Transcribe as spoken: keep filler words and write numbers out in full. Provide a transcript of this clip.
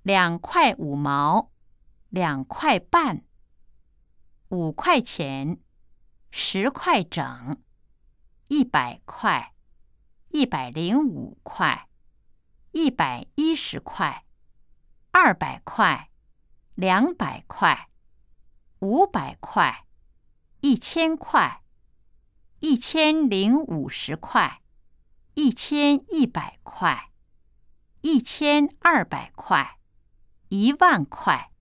两块五毛，两块半，五块钱，十块整，一百块，一百零五块，一百一十块，二百块，两百块，五百块，一千块，一千零五十块，一千一百块，一千二百块，一万块。